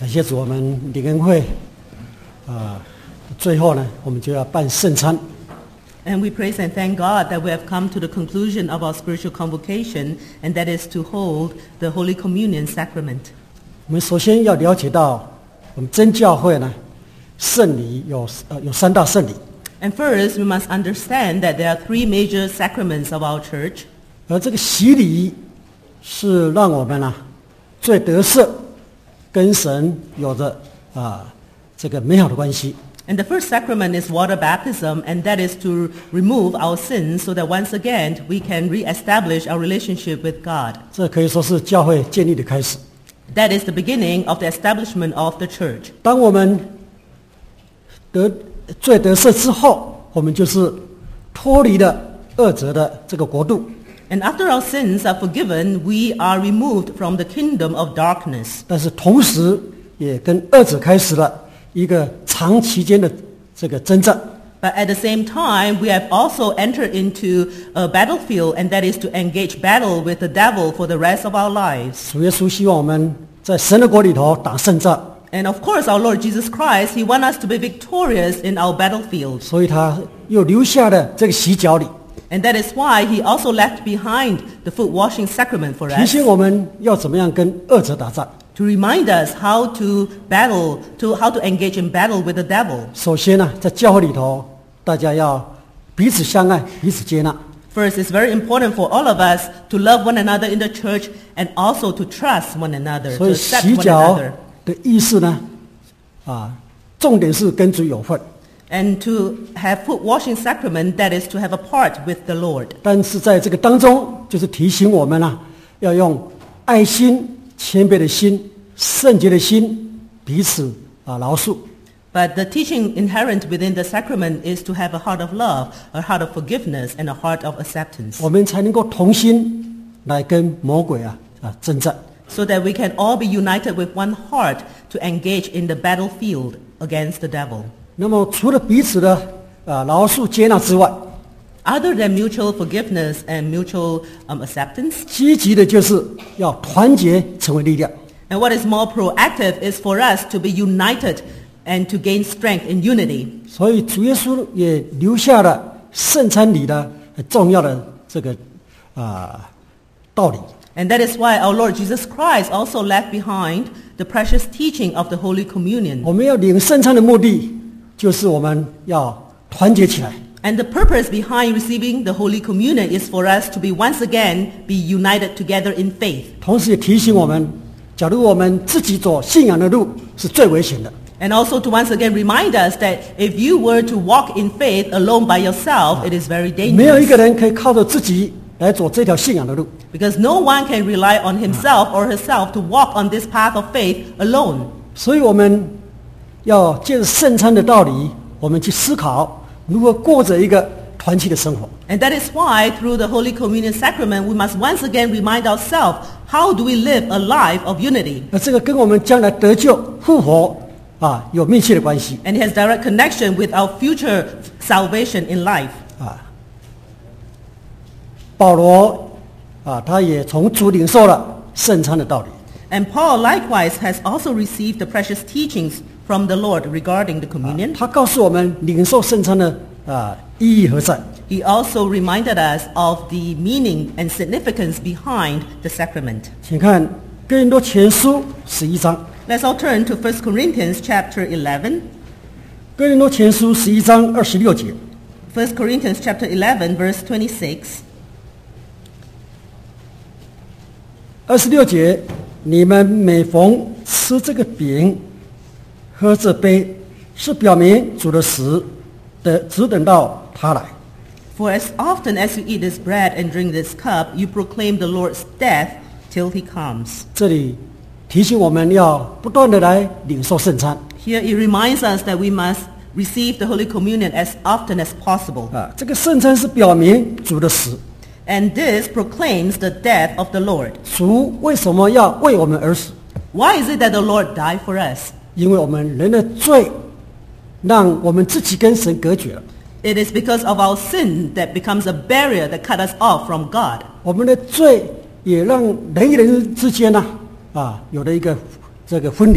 感谢主，我们领恩会最后呢，我们就要办圣餐。 And we praise and thank God that we have come to the conclusion of our spiritual convocation, and that is to hold the Holy Communion sacrament. 我们首先要了解到，我们真教会呢，圣礼有三大圣礼。 And first, we must understand that there are three major sacraments of our church. 而这个洗礼是让我们最得赦，跟神有着这个美好的关系。 And the first sacrament is water baptism, and that is to remove our sins so that once again we can reestablish our relationship with God. 这可以说是教会建立的开始。 That is the beginning of the establishment of the church. 当我们罪得赦之后，我们就是脱离了恶者的这个国度。 And after our sins are forgiven, we are removed from the kingdom of darkness. 但是同时也跟恶者开始了一个长期间的这个征战。 But at the same time, we have also entered into a battlefield, and that is to engage battle with the devil for the rest of our lives. 主耶稣希望我们在神的国里头打胜仗。 And of course, our Lord Jesus Christ, He wants us to be victorious in our battlefield. 所以他又留下了这个洗脚礼。 And that is why He also left behind the foot washing sacrament for 提 us, 醒我们要怎么样跟恶者打仗。 to remind us how to engage in battle with the devil. 首先在教会里头，大家要彼此相爱，彼此接纳。 First, it's very important for all of us to love one another in the church and also to trust one another, 所 to 以 accept 洗 one 脚 another. 的意思呢，重点是跟主有份。 And to have foot washing sacrament, that is to have a part with the Lord. 但是在这个当中，就是提醒我们要用爱心、谦卑的心、圣洁的心，彼此饶恕。 But the teaching inherent within the sacrament is to have a heart of love, a heart of forgiveness, and a heart of acceptance, 我们才能够同心来跟魔鬼征战。 so that we can all be united with one heart to engage in the battlefield against the devil. 那么除了彼此的饶恕接纳之外， Other than mutual forgiveness and mutual acceptance, 积极的就是要团结成为力量。 and what is more proactive is for us to be united and to gain strength in unity. 所以主耶稣也留下了圣餐礼的很重要的这个道理。 And that is why our Lord Jesus Christ also left behind the precious teaching of the Holy Communion. 我们要领圣餐的目的，就是我们要团结起来。 And the purpose behind receiving the Holy Communion is for us to be once again be united together in faith. 同时也提醒我们，假如我们自己走信仰的路是最危险的。 And also to once again remind us that if you were to walk in faith alone by yourself, it is very 没有一个 dangerous. 人可以靠着自己来走这条信仰的路。 Because no one can rely on himself or herself to walk on this path of faith alone. 所以我们要借着圣餐的道理，我们去思考如何过着一个团契的生活。 And that is why through the Holy Communion sacrament, we must once again remind ourselves, how do we live a life of unity? 那这个跟我们将来得救复活有密切的关系。 And it has direct connection with our future salvation in life. 保罗他也从主领受了圣餐的道理。 And Paul likewise has also received the precious teachings from the Lord regarding the communion. 他告诉我们领受圣餐的意义何在。 He also reminded us of the meaning and significance behind the sacrament. 请看哥林多前书11章。 Let's all turn to 1 Corinthians chapter 11. 哥林多前书11章26节。 1 Corinthians chapter 11 verse 26. 26节，你们每逢吃这个饼、喝这杯，是表明主的死的，只等到他来。 For as often as you eat this bread and drink this cup, you proclaim the Lord's death till he comes. 这里提醒我们要不断的来领受圣餐。 Here it reminds us that we must receive the Holy Communion as often as possible. 这个圣餐是表明主的死。 And this proclaims the death of the Lord. 主为什么要为我们而死？ Why is it that the Lord died for us? 因为我们人的罪，让我们自己跟神隔绝了。 It is because of our sin that becomes a barrier that cut us off from God. 我们的罪也让人与人之间有了一个这个分离。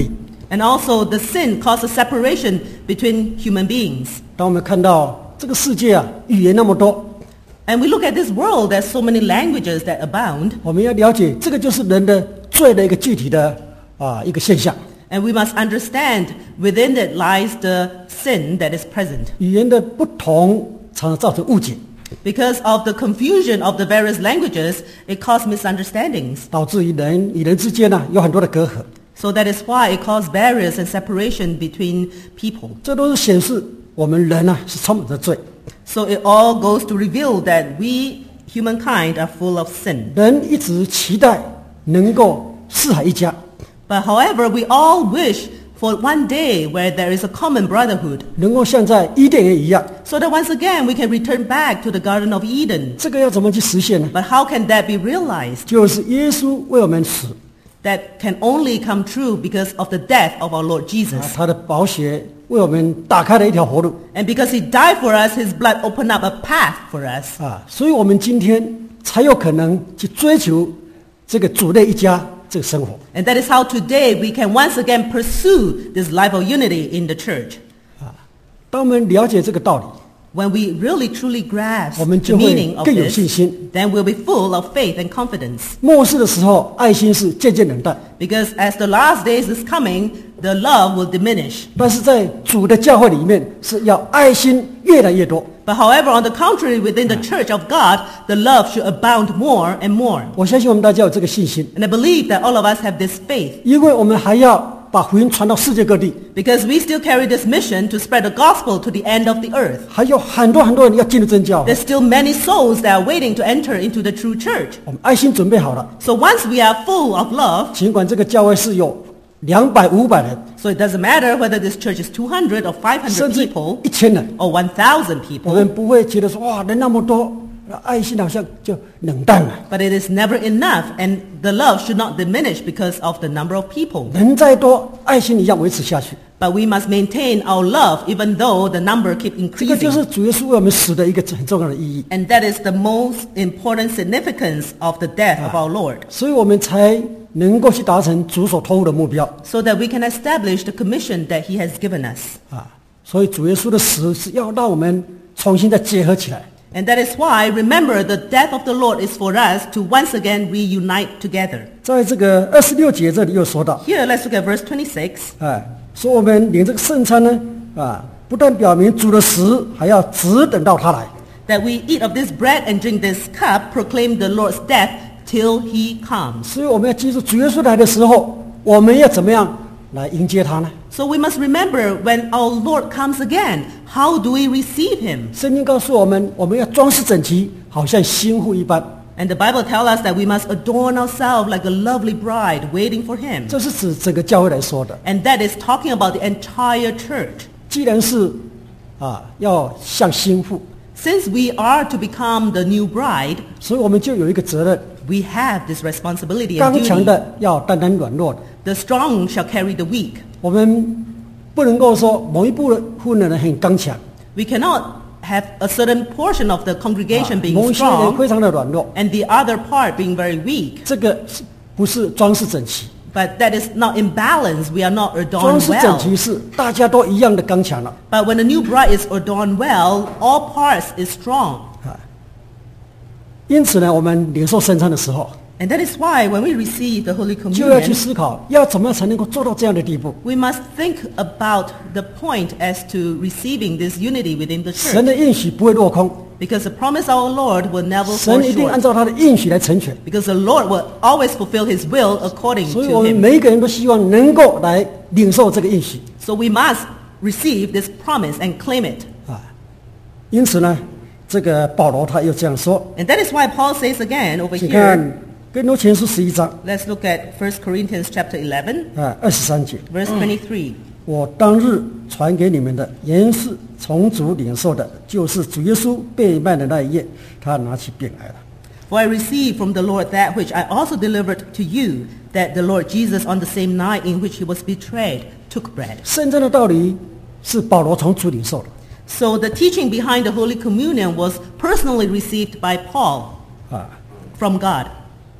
And also the sin causes separation between human beings. 当我们看到这个世界语言那么多， And we look at this world, there's so many languages that abound. 我们要了解这个就是人的罪的一个具体的一个现象。 And we must understand within it lies the sin that is present. 语言的不同常常造成误解， Because of the confusion of the various languages, it causes misunderstandings. 导致于人与人之间有很多的隔阂。 So that is why it causes barriers and separation between people. 这都是显示我们人是充满着罪。 So it all goes to reveal that we, humankind, are full of sin. 人一直期待能够四海一家， But however, we all wish for one day where there is a common brotherhood, 能够像在伊甸园一样。 so that once again we can return back to the Garden of Eden. 这个要怎么去实现呢？ But how can that be realized? 就是耶稣为我们死， That can only come true because of the death of our Lord Jesus. 他的宝血为我们打开了一条活路 And because he died for us, his blood opened up a path for us. 所以我们今天才有可能去追求这个主内一家这个生活。 And that is how today we can once again pursue this life of unity in the church. 当我们了解这个道理， When we really truly grasp 我们 the 就会 meaning of 更有 this, 信心。 then we'll be full of faith and confidence. 末世的时候，爱心是渐渐冷淡， Because as the last days is coming, the love will diminish. 但是在主的教会里面，是要爱心越来越多。 But however, on the contrary, within the church of God, the love should abound more and more. 我相信我们大家有这个信心， And I believe that all of us have this faith. 因为我们还要把福音传到世界各地， Because we still carry this mission to spread the gospel to the end of the earth. 还有很多人要进入真教会。 There's still many souls that are waiting to enter into the true church. 我们爱心准备好了， So once we are full of love, 尽管这个教会是有200、500人， so it doesn't matter whether this church is 200 or 500 甚至 people 1000人， or 1,000 我 people, 们不会觉得说哇人那么多，爱心好像就冷淡了。 but it is never enough, and the love should not diminish because of the number of people. 人再多，爱心一样维持下去。 But we must maintain our love even though the number keep 这个就 increasing. 是主耶稣为我们死的一个很重要的意义， And that is the most important significance of the death of our Lord, 所以我们才能够去达成主所托付的目标 so that we can establish the commission that he has given us. 所以主耶稣的死是要让我们重新再结合起来。 And that is why, remember, the death of the Lord is for us to once again reunite together. 在这个26节这里又说到， Here, let's look at verse 26. 说我们领这个圣餐呢，不但表明主的死，还要只等到他来。 That we eat of this bread and drink this cup, proclaim the Lord's death till he comes. 所以我们要记住主耶稣来的时候，我们要怎么样来迎接他呢？ So we must remember when our Lord comes again, how do we receive him? 圣经告诉我们，我们要装饰整齐，好像新妇一般。 And the Bible tells us that we must adorn ourselves like a lovely bride waiting for him. 这是指整个教会来说的。 And that is talking about the entire church. 既然是要像新妇， Since we are to become the new bride, 所以我们就有一个责任， we have this responsibility and 刚强 duty. 的要担当软弱的。 The strong shall carry the weak. 我们不能够说某一部分的人很刚强， We cannot have a certain portion of the congregation 某 being 一些人 strong 非常的软弱， and the other part being very weak. 这个不是装饰整齐。 But that is not in balance. We are not 装 adorned 饰整 well. 齐是大家都一样的刚强了。 But when the new bride is adorned well, all parts is strong. 因此呢，我们领受圣餐的时候， And that is why when we receive the Holy 就要去 Communion, 思考，要怎么样才能够做到这样的地步？ we must think about the point as to receiving this unity within the 神 church. 的应许不会落空， Because the promise of our Lord will never fall 神一定按 short. 照他的应许来成全。 Because the Lord will always fulfill his will according 所以 to 我们 him. 每一个人都希望能够来领受这个应许 So we must receive this promise and claim it. 因此呢，这个保罗他又这样说， And that is why Paul says again over 请 here, 看哥林多前书11章 let's look at 1 Corinthians chapter 11, 23节。 verse 23. 我当日传给你们的，原是从主领受的，就是主耶稣被卖的那一夜，他拿起饼来了。 For I received from the Lord that which I also delivered to you, that the Lord Jesus on the same night in which he was betrayed took bread. 圣餐的道理是保罗从主领受的 So the teaching behind the Holy Communion was personally received by Paul 啊。 from God.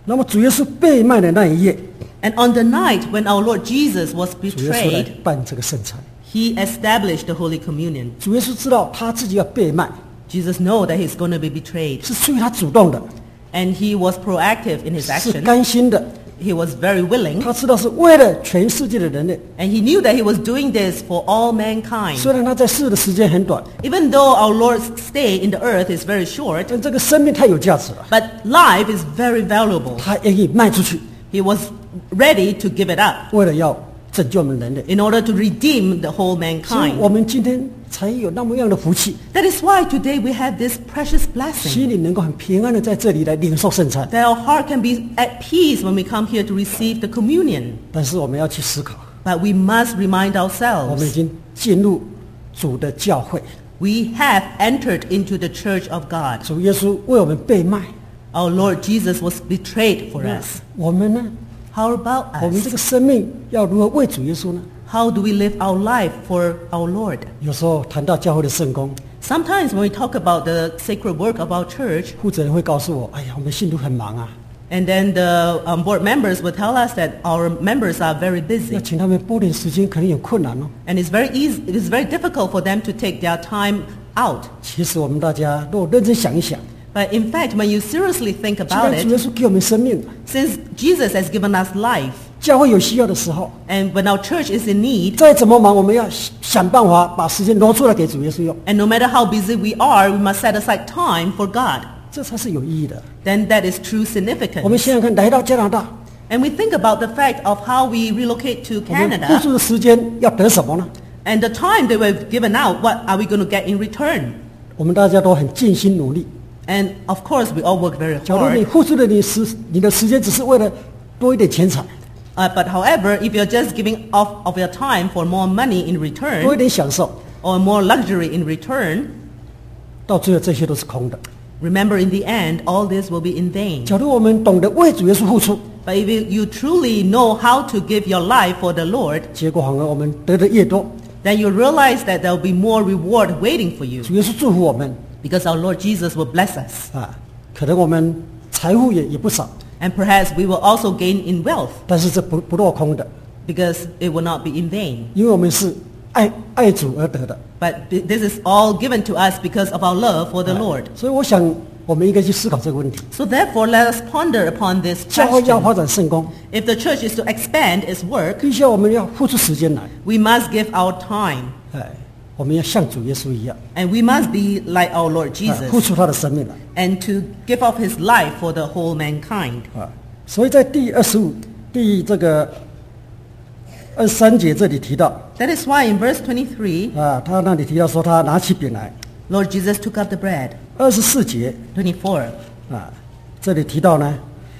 那么主耶稣被卖的那一夜， And on the night when our Lord Jesus was 主耶稣来 betrayed, 办这个圣餐。 he established the Holy Communion. 主耶稣知道他自己要被卖， Jesus knew that he's going to be betrayed. 是出于他主动的， And he was proactive in his 是 action. 甘心的。 He was very willing. 他知道是为了全世界的人类。 And he knew that he was doing this for all mankind. 虽然他在世的时间很短， Even though our Lord's stay in the earth is very short, 但这个生命太有价值了， but life is very valuable. 他愿意卖出去， He was ready to give it up 为了要拯救我们人类。 in order to redeem the whole 所以我 mankind. 们今天才有那么样的福气， That is why today we have this precious 心 blessing. 里能够很平安的在这里来领受圣餐。 That our heart can be at peace when we come here to receive the communion. 但是我们要去思考， But we must remind 我们已 ourselves, 经进入主的教会， we have entered into the church of God. 主耶稣为我们被卖， Our Lord Jesus was betrayed for 那 us. 我们呢？ How about 我们这 us? 个生命要如何为主耶稣呢？ How do we live our life for our Lord? 有时候谈到教会的圣工， Sometimes when we talk about the sacred work of our church, 负责人会告诉我：“哎呀，我们信徒很忙啊， and then the board members will tell us that our members are very 要 busy. 请他们拨点时间，可能有困难哦。 And it's very easy, it is very difficult for them to take their time out. ” 其实我们大家如果认真想一想， But in fact, when you seriously think 既 about 然主耶 it, 稣给我们生命， since Jesus has given us life, 教会有需要的时候， and when our church is in need, 再怎么忙，我们要想办法把时间挪出来给主耶稣用， and no matter how busy we are, we must set aside time for God. 这才是有意义的。 Then that is true 我们 significance. 想想看，来到加拿大， And we think about the fact of how we relocate to 我们付 Canada, 出的时间要得什么呢？ and the time that we've given out, what are we going to get in return? 我们大家都很尽心努力。 And of course, we all work very 假如你 hard. 付出的你的时间只是为了多一点钱财， But however, if you're just giving off of your time for more money in 多一 return, 点享受， or more luxury in return, 到最后这些都是空的。 remember in the end, all this will be in vain. 假如我们懂得为主耶稣付出， But if you truly know how to give your life for the Lord, 结果反而我们得的越多， then you realize that there will be more reward waiting for you, 主耶稣祝福我们 because our Lord Jesus will bless us. 啊，可能我们财富也不少， And perhaps we will also gain in wealth, 但是这不落空的， because it will not be in vain. 因为我们是爱主而得的。 But this is all given to us because of our love for the Lord. 所以我想，我们应该去思考这个问题。 So therefore, let us ponder upon this 教会要 question. 发展圣工， If the church is to expand its work, 必须要我们要付出时间来， we must give our time. 我们要像主耶稣一样， And we must be like our Lord 付 Jesus 出他的生命来。 and to give up his life for the whole mankind. 所以在第23节这里提到， That is why in verse 23, 他那里提到说他拿起饼来。 Lord Jesus took up the bread. 24节 24. 这里提到呢，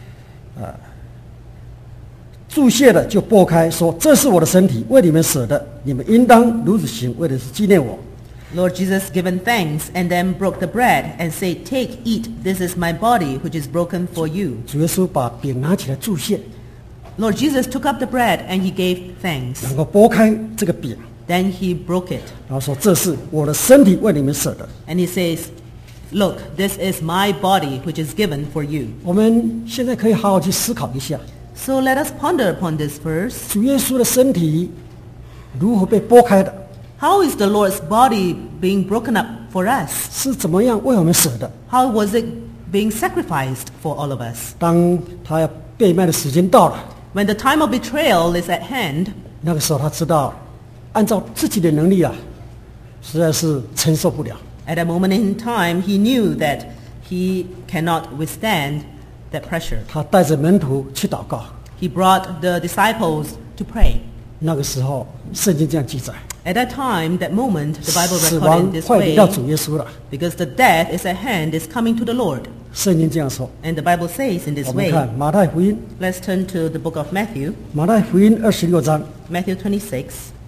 注谢的就擘开说：“这是我的身体，为你们舍的，你们应当如此行，为的是纪念我。” Lord Jesus given thanks and then broke the bread and said, "Take, eat, this is my body which is broken for you." 主耶稣把饼拿起来注谢， Lord Jesus took up the bread and he gave thanks. 然后拨开这个饼， Then he broke it 然后说：“这是我的身体，为你们舍的。 and he says, "Look, this is my body which is given for you." ” 我们现在可以好好去思考一下， So let us ponder upon this verse. 主耶稣的身体如何被拨开的， How is the Lord's body being broken up for us? 是怎么样为我们舍的？ How was it being sacrificed for all of us? 当他要被卖的时间到了， When the time of betrayal is at hand, 那个时候他知道，按照自己的能力实在是承受不了。 at a moment in time, he knew that he cannot withstand that pressure. 他带着门徒去祷告， He brought the disciples to pray. 那个时候圣经这样记载， At that time, that moment, the Bible 死 recorded 亡 in this 快临 way 到主耶稣了。 because the death is at hand, is coming to the Lord. 圣经这样说。 And the Bible says in this 我们 way. 看马太福音， Let's turn to the book of Matthew, 马太福音26章， Matthew 26.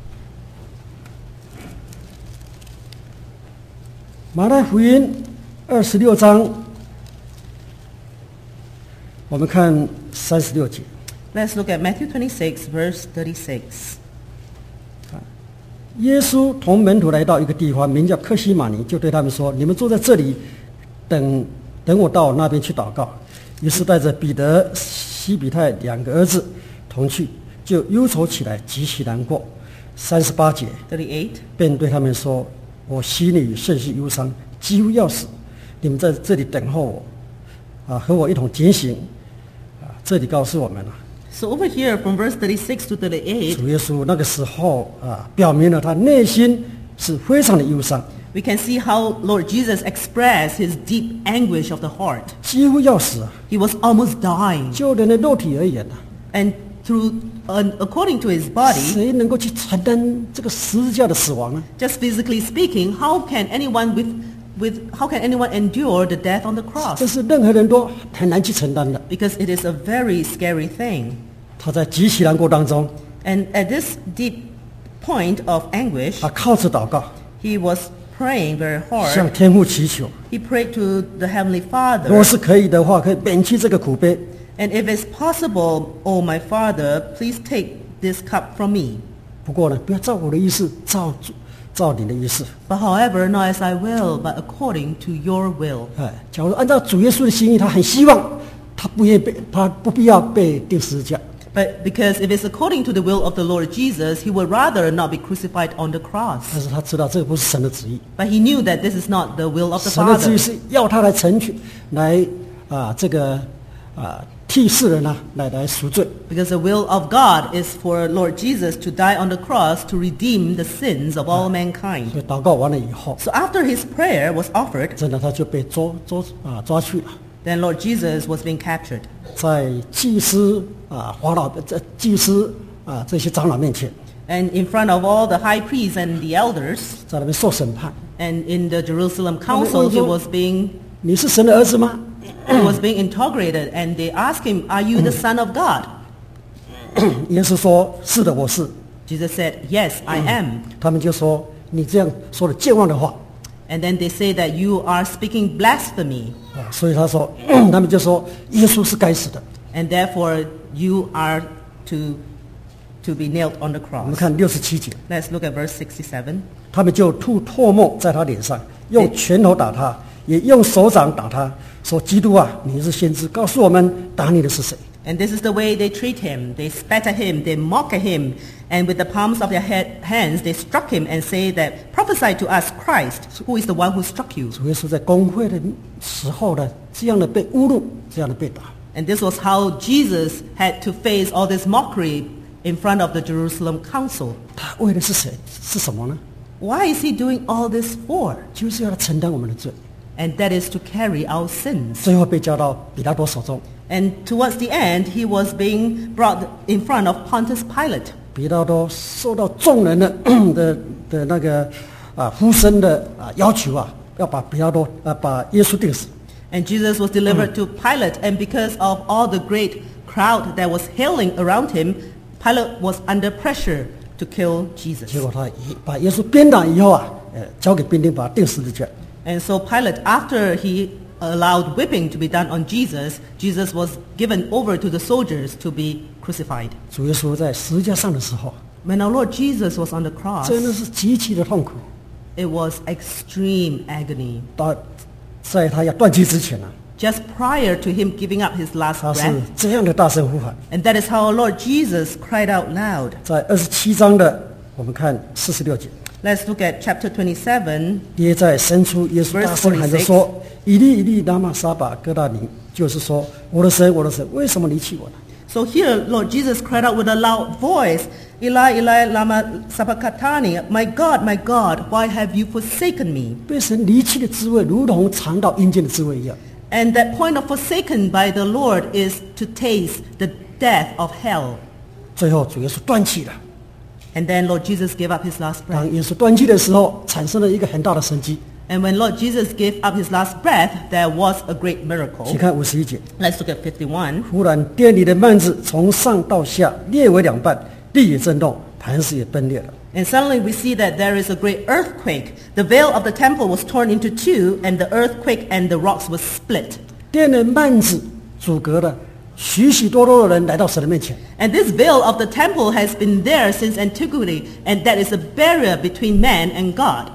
马太福音26章，我们看36节。 Let's look at Matthew 26, verse 36. 耶稣同门徒来到一个地方，名叫客西马尼，就对他们说：“你们坐在这里，等我到那边去祷告。” 于是带着彼得、西比太2个儿子同去，就忧愁起来，极其难过。38节， 38. 便对他们说：“我心里甚是忧伤，几乎要死。你们在这里等候我，和我一同前行。”这里告诉我们了， So over here from verse 36 to 38, 主耶稣那个时候表明了他内心是非常的忧伤， we can see how Lord Jesus expressed his deep anguish of the heart. 几乎要死啊！ He was almost dying. 就人的肉体而言啊， And according to his body, 谁能够去承担这个十字架的死亡呢？ just physically speaking, how can anyone endure the death on the 这 cross? 是任何人都很难去承担的。 Because it is a very scary thing. 他在极其难过当中， And at this deep point of anguish, 他靠着祷告， he was praying very 向 hard. 天父祈求， He prayed to the Heavenly 若 Father. 是可以的话，可以免去这个苦悲。 And if it's possible, oh my Father, please take this cup from me. 不过呢，不要照我的意思，照你的意思。 But however, not as I will, but according to your will. 假如按照主耶稣的心意，他很希望他不必要被钉十字架。 But because if it's according to the will of the Lord Jesus, he would rather not be crucified on the cross. 但是他知道这个不是神的旨意， But he knew that this is not the will of the 神的旨意 Father. 是要他来成全，来替世人来赎罪。 Because the will of God is for Lord Jesus to die on the cross to redeem the sins of all mankind. 所以祷告完了以后， So after his prayer was offered, 真的他就被抓去了， then Lord Jesus was being captured. 在祭司这些长老面前， And in front of all the high priests and the elders, 在那边受审判。 and in the Jerusalem council, he was being 你是神的儿子吗？ interrogated, and they asked him, "Are you the Son of God?" 耶稣说：“是的，我是。 Jesus said, "Yes, I am." ” 他们就说：“你这样说了健忘的话。 And then they say that you are speaking blasphemy, 所以他说，他们就说耶稣是该死的。 and therefore you are to be nailed on the 我们 cross. 看67节， Let's look at verse 67. 他们就吐唾沫在他脸上，用拳头打他，也用手掌打他，说：“基督啊，你是先知，告诉我们打你的是谁？” And this is the way they treat him. They spat at him, they mock at him, and with the palms of their hands they struck him and say that, "Prophesy to us, Christ, who is the one who struck you?" 主耶稣在公会的时候呢，这样的被侮辱，这样的被打。 And this was how Jesus had to face all this mockery in front of the Jerusalem council. 他为的是谁？是什么呢？ Why is he doing all this for? 就是要来承担我们的罪， And that is to carry our sins. 最后被交到彼拉多手中。 And towards the end, he was being brought in front of Pontius Pilate. 彼拉多受到众人的那个呼声的要求要把把耶稣钉死。 And Jesus was delivered to Pilate, and because of all the great crowd that was hailing around him, Pilate was under pressure to kill Jesus. 结果他把耶稣鞭打以后交给兵丁把他钉十字架。 And so Pilate, after he allowed whipping to be done on Jesus, Jesus was given over to the soldiers to be crucified. 主耶稣在十字架上的时候， When our Lord Jesus was on the cross, 真的是极其的痛苦。 it was extreme agony. 在他要断气之前 Just prior to him giving up his last 他是 breath. 这样的大声呼喊。 And that is how our Lord Jesus cried out loud. 在27章的我们看46节， Let's look at chapter 27. 跌在深处，耶稣大声喊着说：“以利以利，拉玛撒巴哥大尼。”就是说，我的神，我的神，为什么离弃我呢？ So here, Lord Jesus cried out with a loud voice, "Eli, Eli, lama sabachthani, my God, why have you forsaken me?" 被神离弃的滋味，如同尝到阴间的滋味一样。 And that point of forsaken by the Lord is to taste the death of hell. 最后，主耶稣断气了。 And then Lord Jesus gave up his last breath. 当耶稣断气的时候，产生了一个很大的神迹。 And when Lord Jesus gave up his last breath, there was a great miracle. 请看51节， Let's look at 51. 忽然殿里的幔子从上到下裂为两半，地也震动，磐石也崩裂了。 And suddenly we see that there is a great earthquake. The veil of the temple was torn into two, and the earthquake and the rocks was split. 殿的幔子阻隔了许许多多的人来到神的面前。 And this veil of the temple has been there since antiquity, and that is a barrier between man and God.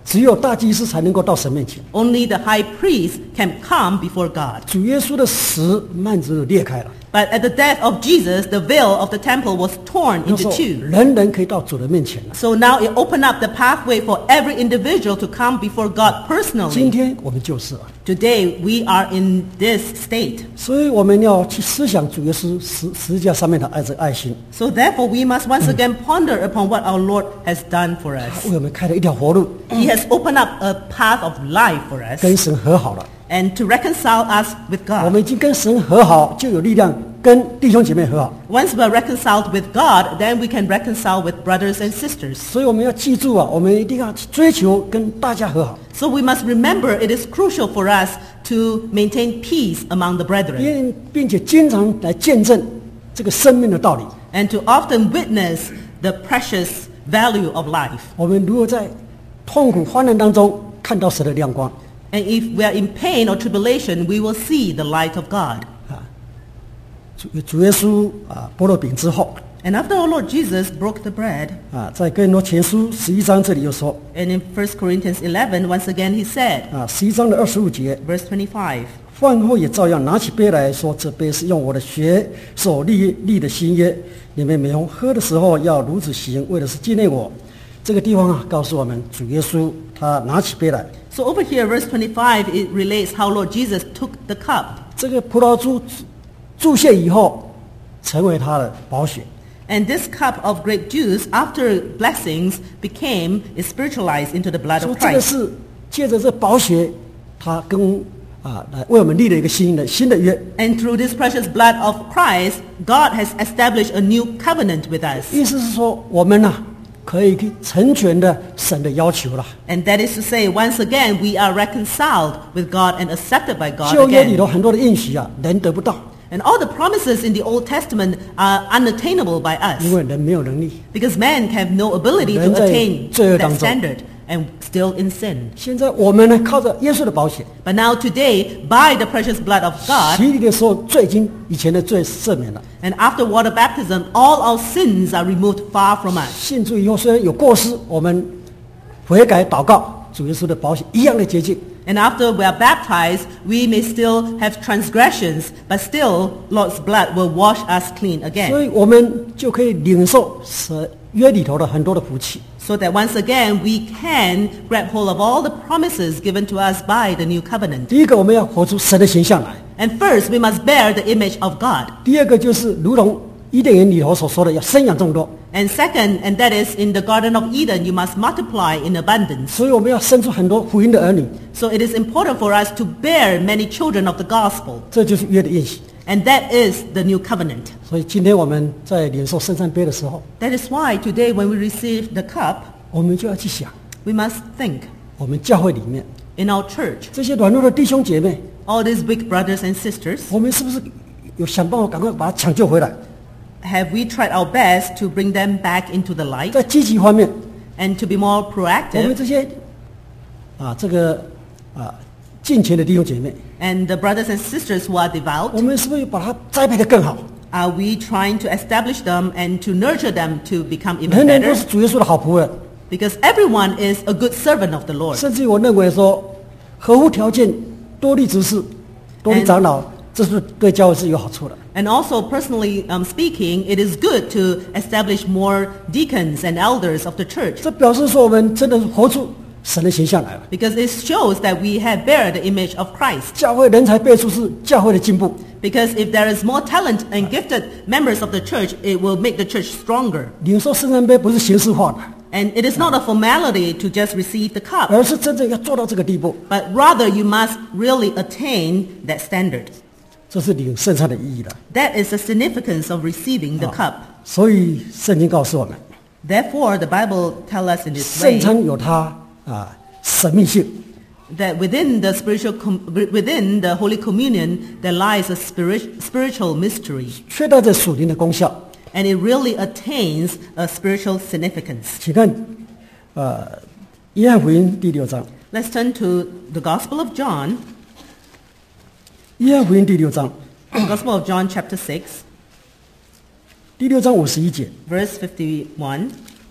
只有大祭司才能够到神面前。 Only the high priest can come before God. 主耶稣的死，幔子裂开了， But at the death of Jesus, the veil of the temple was torn 那时 into 候 two. 人人可以到主的面前了。 So now it opened up the pathway for every individual to come before God 今 personally. 天我们就是了， Today, we are in this state. 所以我们要去思想主耶稣十字架上面的这爱心， So therefore, we must once again ponder upon what our Lord has done for 他 us. 为我们开了一条活路， He has opened up a path of life for us 跟神和好了。 and to reconcile us with 我 God. 们已经跟神和好，就有力量跟弟兄姐妹和好。 Once we are reconciled with God, then we can reconcile with brothers and sisters. 所以我们要记住啊，我们一定要去追求跟大家和好， So we must remember it is crucial for us to maintain peace among the brethren 并且经常来见证这个生命的道理。 and to often witness the precious value of life. 我们如果在痛苦患难当中看到神的亮光 And if we are in pain or tribulation, we will see the light of God. 啊，主耶稣拨了饼之后 And after our Lord Jesus broke the bread, 在哥林多前书11章这里又说 and in 1 Corinthians 11, once again he said, 11章的25节， verse 25, 饭后也照样拿起杯来说：“这杯是用我的血所立的新约，你们每逢喝的时候要如此行，为的是纪念我。”这个地方告诉我们，主耶稣他拿起杯来， So over here, verse 25, it relates how Lord Jesus took the cup. 这个葡萄珠注泻以后，成为他的宝血。 And this cup of grape juice, after blessings, became spiritualized into the blood 所以 of 这个 Christ. 是借着这宝血，他跟来为我们立了一个新的约。 And through this precious blood of Christ, God has established a new covenant with us. 意思是说，我们可以成全的神的要求了。 And that is to say, once again, we are reconciled with God and accepted by God 旧约里 again. 头很多的应许人得不到， And all the promises in the Old Testament are unattainable by 因 us 为人没有能力。 because man have no ability to 人在 attain 罪恶 that 当中。 standard and still in sin. 现在我们靠着耶稣的宝血， But now today, by the precious blood of God, 洗礼的时候罪以前的罪赦免了。 and after water baptism, all our sins are removed far from us. 信主以后虽然有过失，我们悔改祷告，主耶稣的宝血一样的洁净。 And after we are baptized, we may still have transgressions, but still Lord's blood will wash us clean 所 again. 以我们就可以领受约里头的很多的福气。 So that once again we can grab hold of all the promises given to us by the new covenant. 第一个，我们要活出神的形象来； And first, we must bear the image of God. 第二个就是如同伊甸园里头所说的，要生养众多。 And second, and that is in the Garden of Eden, you must multiply in abundance. 所以我们要生出很多福音的儿女， So it is important for us to bear many children of the gospel. 这就是约的应许。 And that is the new covenant. 所以今天我们在领受圣餐杯的时候， That is why today when we receive the cup, 我们就要去想， we must think 我们教会里面 in our church, 这些软弱的弟兄姐妹， all these weak brothers and sisters, 我们是不是有想办法赶快把他抢救回来？ have we tried our best to bring them back into the light 在积极方面， and to be more 我们 proactive? 这些敬虔的弟兄姐妹， And the brothers and sisters who are 我 devout, 们是不是把他栽培得更好？ are we trying to establish them and to nurture them to become 人 even 人都 better? 是主耶稣的好仆人， Because everyone is a good servant of the Lord. 甚至我认为说，合乎条件多立执事、多立长老，这是对教会是有好处的。 And also, personally speaking, it is good to establish more deacons and elders of the church 这表示说，我们真的是活出神的形象来了。 because it shows that we have bear the image of Christ. 教会人才辈出是教会的进步， Because if there is more talent and gifted members of the church, it will make the church stronger. 领受圣餐杯不是形式化的， And it is not a formality to just receive the cup, 而是真正要做到这个地步， but rather you must really attain that standard. 这是领圣餐的意义了。 That is the significance of receiving the cup. 所以圣经告诉我们， Therefore, the Bible tells us in this 圣 way 餐有它神秘性， that within the Holy Communion there lies a spiritual mystery, 却带着属灵的功效。 and it really attains a spiritual significance. 请看约翰福音第6章， Let's turn to the Gospel of John, 约翰福音第6章， Gospel of John chapter 6, 第6章51节， verse 51.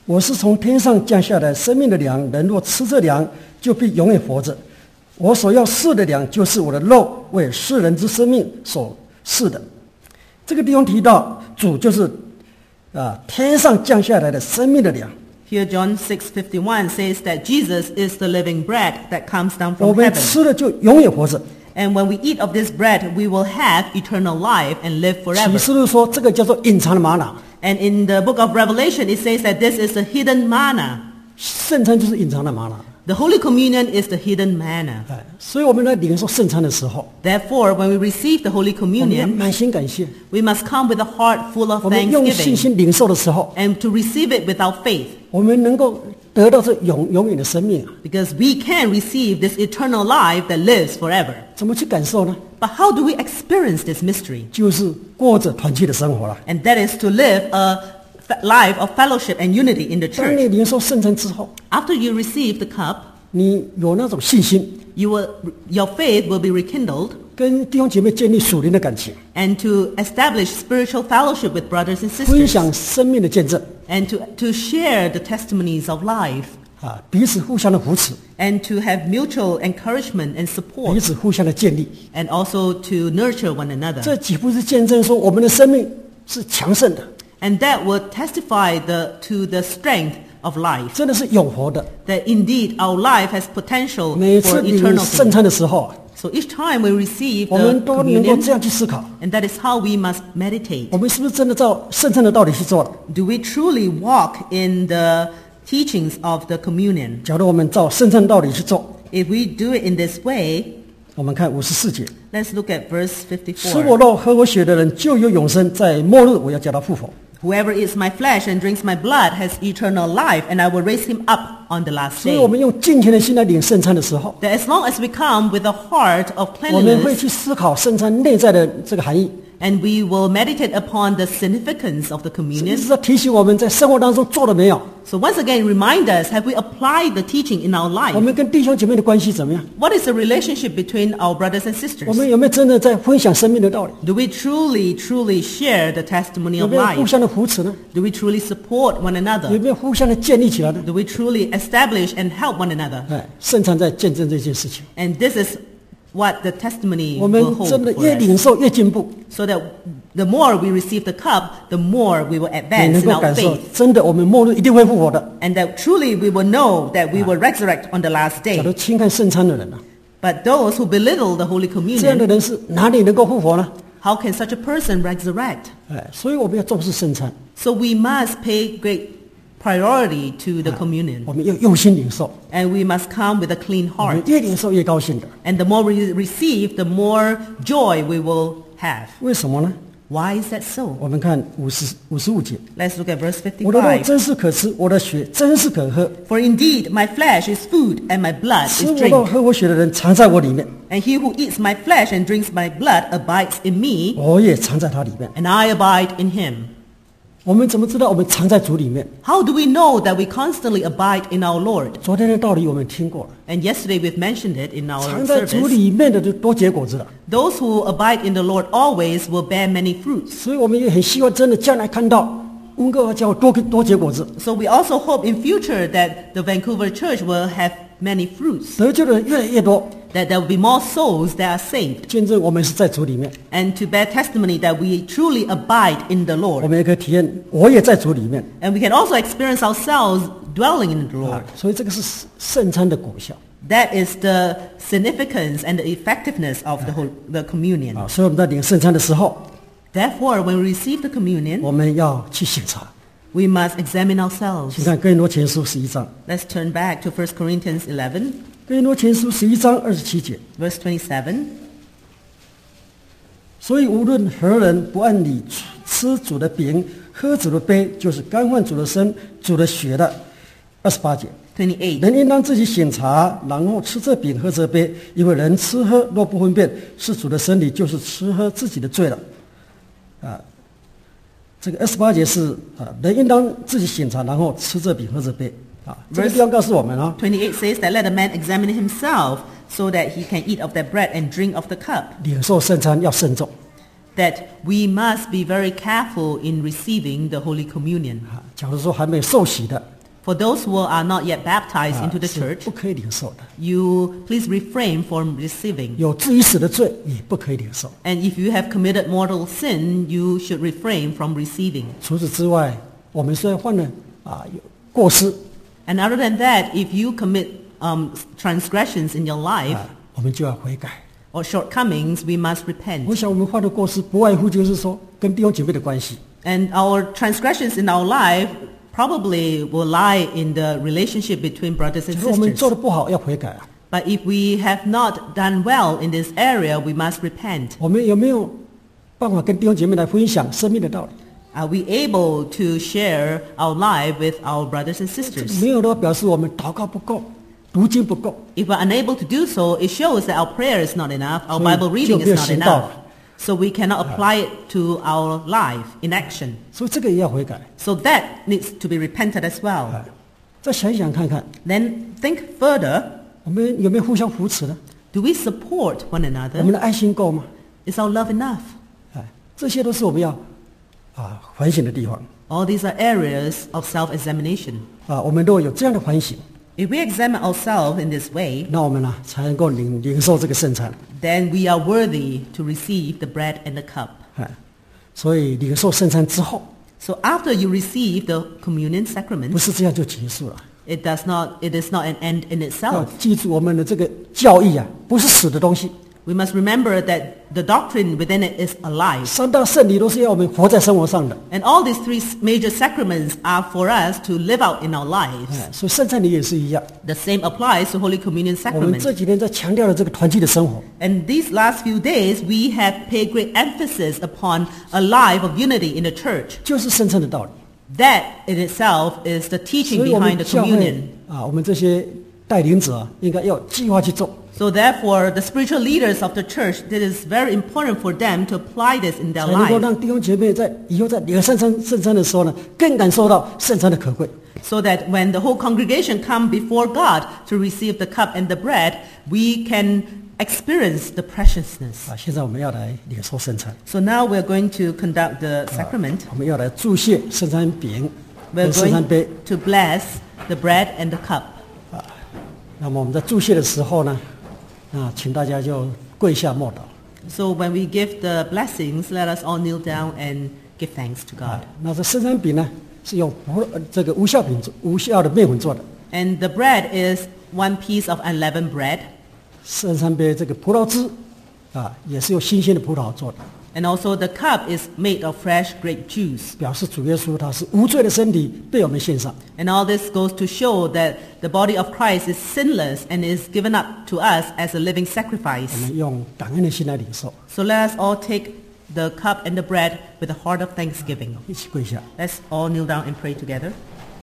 我是从天上降下来生命的粮，人若吃这粮，就必永远活着。我所要赐的粮，就是我的肉，为世人之生命所赐的。这个地方提到主就是天上降下来的生命的粮。 Here John 6:51 says that Jesus is the living bread that comes down 我 from 们 heaven. 吃了就永远活着。 And when we eat of this bread, we will have eternal life and live 启 forever. 示录说这个叫做隐藏的玛瑙， And in the book of Revelation, it says that this is the hidden manna. 圣餐就是隐藏的玛瑙。 The Holy Communion is the hidden manna. 所以我们在领受圣餐的时候， Therefore, when we receive the Holy 我们要 Communion, 满心感谢。 we must come with a heart full of 我们用信 thanksgiving. 心领受的时候， And to receive it without faith. 我们能够得到这永远的生命啊！ Because we can receive this eternal life that lives forever. 怎么去感受呢？ But how do we experience this mystery? 就是过着团契的生活了。 And that is to live a life of fellowship and unity in the 当 church. 你领受圣餐之后， After you receive the cup, 你有那种信心， your faith will be rekindled, 跟弟兄姐妹建立属灵的感情， and to establish spiritual fellowship with brothers and 分 sisters, 享生命的见证 and to share the testimonies of life, 彼此互相的扶持， and to have mutual encouragement and 彼 support, 此互相的建立。 and also to nurture one another. 这几乎是见证说我们的生命是强盛的， And that will testify to the strength of life, 真的是永活的。 that indeed our life has potential 每 for 次领 eternal 圣 things. 餐的时候啊， So each time we receive 我 the 们都能够这 communion, 样去思考： and that is how we must meditate. 我们是不是真的照圣餐的道理去做了？ Do we truly walk in the teachings of the communion? 假如我们照圣餐道理去做， If we do it in this way, 我们看54节： let's look at verse 吃我 54. 肉喝我血的人就有永生，在末日我要叫他复活。 Whoever eats my flesh and drinks my blood has eternal life, and I will raise him up on the last 所以我 day. 们用敬虔的心来领圣餐的时候， That as long as we come with a heart of 我们会 cleanliness, 去思考圣餐内在的这个含义， and we will meditate upon the significance of the 一 communion. 直在提醒我们在生活当中做了没有， So once again, remind us, have we applied the teaching in our 我 life? 们跟弟兄姐妹的关系怎么样， What is the relationship between our brothers and 我 sisters? 们有没有真的在分享生命的道理， Do we truly share the testimony 有 of 没有互 life? 相的扶持呢？ Do we truly support one 有 another? 没有互相的建立起来呢？ Do we truly establish and help one another? 圣餐在见证这件事情， And this is what the testimony 我 will 们 hold 真的 for 越 us. 领受越进步， So that the more we receive the cup, the more we will 也 advance 能 in 够 our 感受 faith. 真的我们末日一定会复活的。 And that truly we will know that we will resurrect on the last 假如 day. 轻看圣餐的人呢、 But those who belittle the Holy 这样的 Communion, 人是哪里能够复活呢？ how can such a person resurrect? 所以我们要重视圣餐， So we must pay great priority to the communion. 我们要用心领受， And we must come with a clean 我们 heart. 越领受越高兴的。 And the more we receive, the more joy we will have. 为什么呢？ Why is that so? 我们看55节， Let's look at verse 我的肉 55. 真是可吃，我的血真是可喝。 For indeed, my flesh is food, and my blood 吃 is 我肉 drink. 喝我血的人藏在我里面， And he who eats my flesh and drinks my blood abides in me, 我也藏在他里面。 and I abide in him. 我们怎么知道我们藏在主里面？ How do we know that we constantly abide in our Lord? 昨天的道理我们听过了， And yesterday we've mentioned it in our 藏在主 service. 里面的就多结果子了。 Those who abide in the Lord always will bear many fruits. 所以我们也很希望真的将来看到温哥华教会多结果子， So we also hope in future that the Vancouver church will have many fruits, 得救的人越来越多， that there will be more souls that are saved, 见证我们是在主里面。 and to bear testimony that we truly abide in the 我 Lord. 们也可以体验，我也在主里面。 And we can also experience ourselves dwelling in the Lord. 所以这个是圣餐的果效 That is the significance and the effectiveness of the communion. 所以我们在领圣餐的时候， Therefore, when we receive the communion, 我们要去省察。 we must examine ourselves. 请看哥林多前书11章， Let's turn back to 1 Corinthians 11, 哥林多前书11章27节。 verse 27. 所以无论何人不按理吃主的饼，喝主的杯，就是干犯主的身、主的血的。28节， 28. 人应当自己省察，然后吃这饼喝这杯，因为人吃喝若不分辨是主的身体，就是吃喝自己的罪了。这个28节是人应当自己省察，然后吃这饼喝这杯。这个地方告诉我们啊， 28 says that let a man examine himself so that he can eat of that bread and drink of the cup. 领受圣餐要慎重。 That we must be very careful in receiving the Holy Communion. 假如说还没有受洗的， For those who are not yet baptized into the 是 church, 不可以领受的。 you please refrain from receiving. 有至于死的罪也不可以领受。 And if you have committed mortal sin, you should refrain from receiving. 除此之外，我们虽然犯了有过失 And other than that, if you commit transgressions in your life 我们就要悔改。 or shortcomings, we must repent. 我想我们犯的过失不外乎就是说跟弟兄姐妹的关系。 And our transgressions in our life probably will lie in the relationship between brothers and 如果我们做 sisters. 的不好，要悔改啊。 But if we have not done well in this area, we must repent. 我们有没有办法跟弟兄姐妹来分享生命的道理？ Are we able to share our life with our brothers and sisters? 没有的话，表示我们祷告不够，读经不够。 If we're unable to do so, it shows that our prayer is not enough, our 所以 Bible reading 就没有 is not 行道 enough. So we cannot apply it to our life in action. 所以这个也要悔改。 So that needs to be repented as well. 再想一想看看， Then think further. 我们有没有互相扶持呢？ Do we support one 我们 another? 的爱心够吗？ Is our love enough? 这些都是我们要反省的地方。 All these are areas of self-examination. 我们如果有这样的反省， If we examine ourselves in this way, 那我们呢才能够领受这个圣餐。 then we are worthy to receive the bread and the cup. 所以领受圣餐之后， So after you receive the communion 不 sacrament, 是这样就结束了。 it is not an end in 要 itself. 记住我们的这个教义不是死的东西。 We must remember that the doctrine within it is alive. 三大圣礼都是要我们活在生活上的。 And all these three major sacraments are for us to live out in our lives. 所以圣餐礼也是一样。 The same applies to Holy Communion 我们 sacrament. 这几天在强调的这个团契的生活， And these last few days, we have paid great emphasis upon a life of unity in the church. 就是圣餐的道理。 That in itself is the 所 teaching 以我 behind 们 the 教 communion. 会我们这些带领者应该要计划去做。 So therefore, the spiritual leaders of the church, it is very important for them to apply this in their 才能够 life. 让弟兄姐妹在以后在领圣餐的时候呢，更感受到圣餐的可贵。 So that when the whole congregation come before God to receive the cup and the bread, we can experience the preciousness. 现在我们要来领受圣餐， So now we're going to conduct the sacrament. 我们要来祝谢圣餐饼 We're 和圣餐 going 杯。 to bless the bread and the cup. 那么我们在祝谢的时候呢，请大家就跪下默祷。 So when we give the blessings, let us all kneel down and give thanks to God. 那这圣餐饼呢，是用这个无酵的面粉做的。 And the bread is one piece of unleavened bread. 圣餐杯这个葡萄汁也是用新鲜的葡萄做的， And also the cup is made of fresh grape juice. 表示主耶稣他是无罪的身体被我们献上。 And all this goes to show that the body of Christ is sinless and is given up to us as a living 我 sacrifice. 们用感恩的心来领受， So let us all take the cup and the bread with a heart of thanksgiving. 一起跪下。 Let's all kneel down and pray together.